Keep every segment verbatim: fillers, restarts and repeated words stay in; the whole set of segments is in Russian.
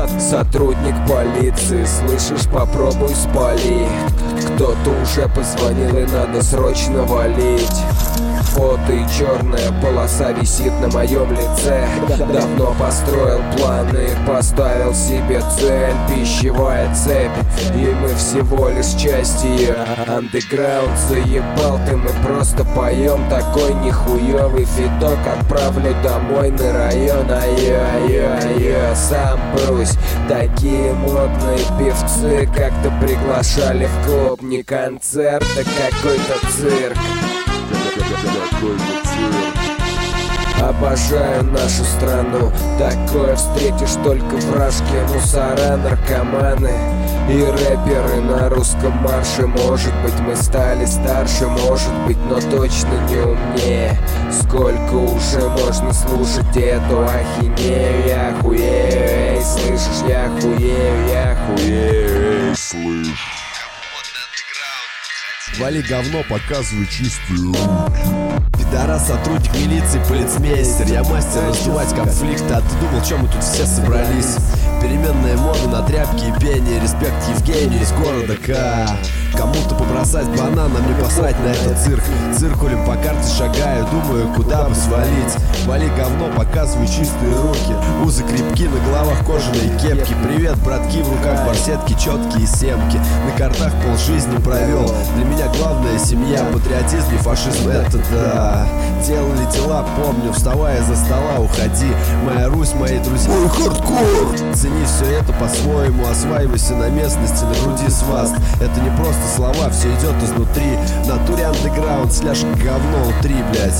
Со Сотрудник полиции, слышишь, попробуй спали. Кто-то уже позвонил и надо срочно валить. Фото и черная полоса висит на моем лице. Давно построил планы, поставил себе цель. Пищевая цепь, и мы всего лишь часть ее. Андеграунд заебал ты, мы просто поем такой нихуевый фиток. Отправлю домой на район, ай-яй-яй-яй. Сам брусь, такие модные певцы как-то приглашали в клуб. Не концерт, а какой-то цирк. Обожаю нашу страну, такое встретишь только в рожке. Мусора, наркоманы и рэперы на русском марше. Может быть, мы стали старше, может быть, но точно не умнее. Сколько уже можно слушать эту ахинею? Я хуею, эй, слышишь, я хуею, я хуею, эй, слышь. Вали говно, показывай чистые руки. Пидорас, сотрудник милиции, полицмейстер. Я мастер раздувать конфликты. А ты думал, чем мы тут все собрались? Переменная мода на тряпки и пение. Респект Евгению из города К. Кому-то побросать банан, а мне посрать на этот цирк. Циркулем по карте шагаю, думаю, куда бы свалить. Вали говно, показывай чистые руки. Узы крепки, на головах кожаные кепки. Привет, братки, в руках барсетки, четкие семки. На картах полжизни провел. Для меня главная семья, патриотизм и фашизм, это да. Делали дела, помню, вставая за стола, уходи. Моя Русь, мои друзья. Ой, хардкор! Цени все это по-своему, осваивайся на местности, на груди сваст. Это не просто слова, все идет изнутри. В натуре андеграунд, сляж говно утри, блять.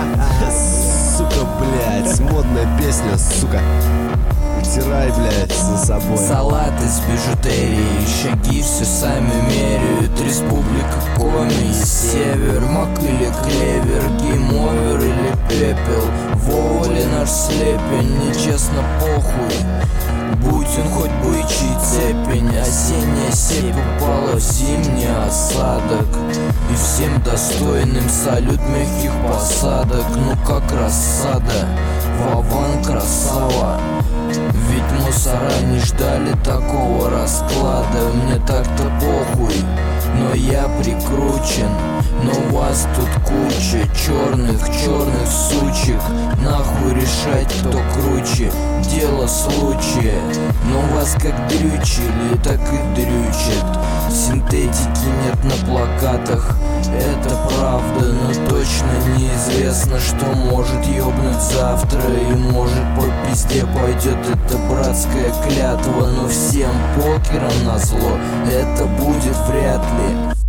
Сука, блять, модная песня, сука. Вытирай, блять, за собой. Салат из бижутерии, шаги все сами меряют. Республика Коми и Север, мак или клевер, гейм-овер или пепел. Воли наш слепень, нечестно похуй. Будь он хоть бычий цепень, осенняя сепь упала в зимний осадок. И всем достойным салют мягких посадок. Ну как рассада, Вован красава. Ведь мусора не ждали такого расклада. Мне так-то похуй, но я прикручен. Но вас тут куча черных, черных сучек. Нахуй решать, кто круче, дело случая. Но вас как дрючили, так и дрючат. Синтетики нет на плакатах, это правда, но точно неизвестно, что может ёбнуть завтра. И может по пизде пойдет эта братская клятва. Но всем покером назло это будет вряд ли.